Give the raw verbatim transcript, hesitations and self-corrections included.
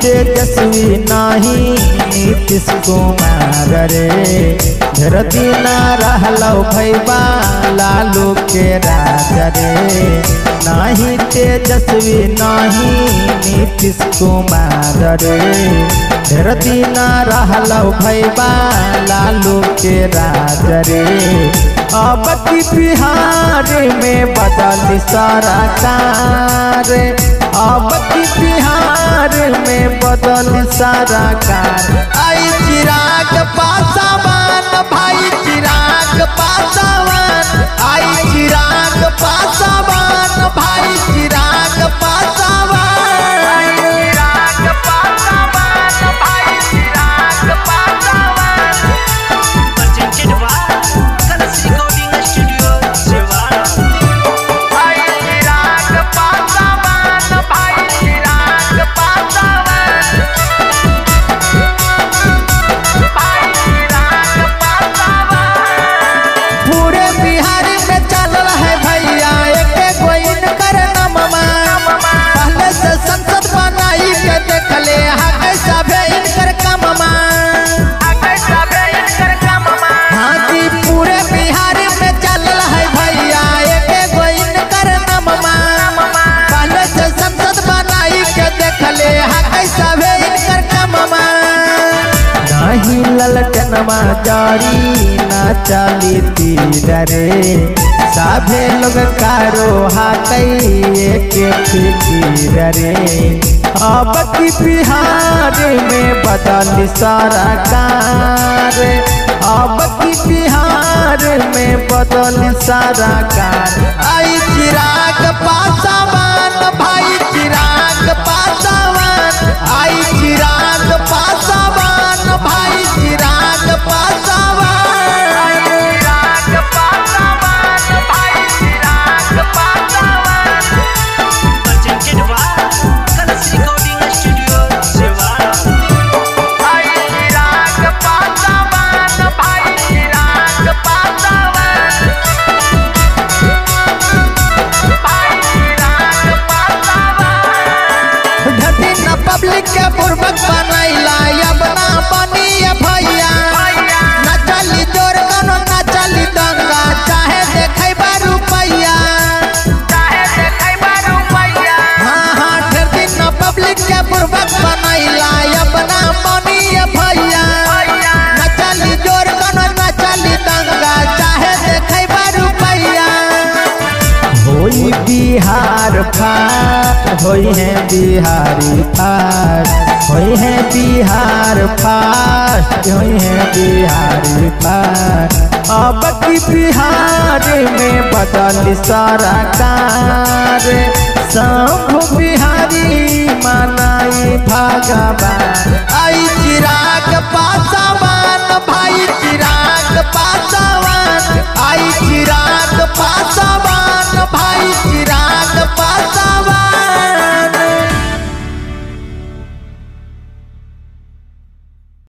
तेजस्वी नहीं नीतीश कुमार रे। ढेर दिन रहलो भैबा लालू के राज रे। नहीं तेजस्वी नहीं नीतीश कुमार रे। ढेर दिन रहलो भैबा लालू के राज रे। अब की बिहार में बदली सरकार। अब की बिहार में बदली सरकार। आई चिराग पासवान भाई चिराग पासवान। आई चिराग पासवान भाई चिराग पासवान। चिराग पासवान भाई Chirag Paswan. presented by Colors Recording Studio, Siwara। भाई चिराग पासवान भाई चिराग पासवान। भाई चिराग पासवान। पूरे बिहार में चल है भैया एक गोइन कर नममा। पहले से संसद बनाई के देख ले कैसा भे इनकर कममा। हाँ जी पूरे बिहार में चल है भैया एक गोइन कर नममा। पहले से संसद बनाई के देख ले कैसा भे इनकर कममा। नहीं ललटनमा जारी ना चली तीर रे। साभे लोग कारो हाथई एक फिकीर रे। अब की बिहार में बदली सरकार। अब की बिहार में बदली सरकार। आई चिराग पासवान भाई चिराग पासवान। आई चिराग पासवान भाई चिराग पासवान। चिराग पासवान भाई Chirag Paswan. presented by Colors Recording Studio, Siwara। भाई चिराग पासवान भाई चिराग पासवान। भाई चिराग पासवान। ढटी न पब्लिक के पूर्वक बनैला अब ना बनी भैया। न चली जोर कनो न चली दंगा चाहे देखे रुपैया। चाहे देखे रुपैया। हाँ हाँ ढटी न पब्लिक के पूर्वक बनैला अब ना बनी भैया। न चली जोर कनो न चली दंगा चाहे देखे रुपैया। होई बिहार फाट होई है बिहारी फाट। होई है बिहार फाट होई है बिहारी फाट। अब की बिहार में बदली सरकार। शंभु बिहारी मनाई भगवान। आई चिराग पासवान भाई।